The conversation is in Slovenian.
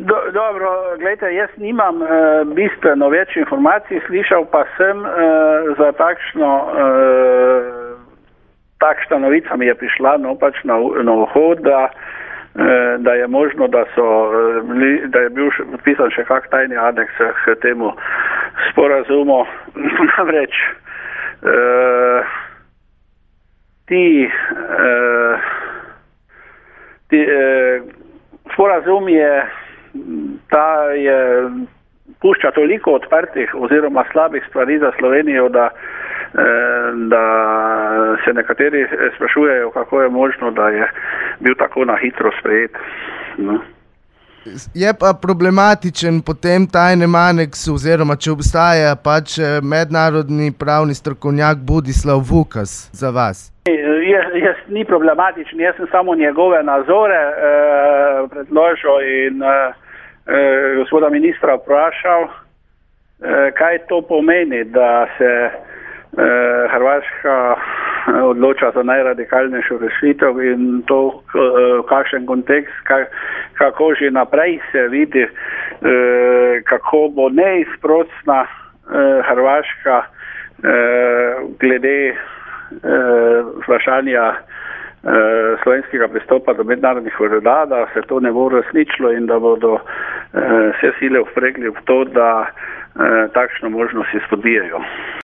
Dobro, gledajte, jaz nimam bistveno več informacij, slišal pa sem za takšna novica mi je prišla na uho, da je možno, da je bil podpisan še kak tajni aneks k temu sporazumu. Namreč sporazum pušča toliko odprtih oziroma slabih stvari za Slovenijo, da se nekateri sprašujejo, kako je možno, da je bil tako na hitro sprejet. No. Je pa problematičen potem tajnem aneksu, oziroma če obstaja pač mednarodni pravni strokovnjak Budislav Vukas za vas. Jaz ni problematičen, jaz sem samo njegove nazore predložil in gospoda ministra vprašal, kaj to pomeni, da se Hrvaška odloča za najradikalnejšo rešitev in to kakšen kontekst, kako že naprej se vidi, kako bo neizprosna Hrvaška glede vprašanja slovenskega pristopa do mednarodnih voda, da se to ne bo resničilo in da bodo vse sile vpregli v to, da takšno možnost izpodbijajo.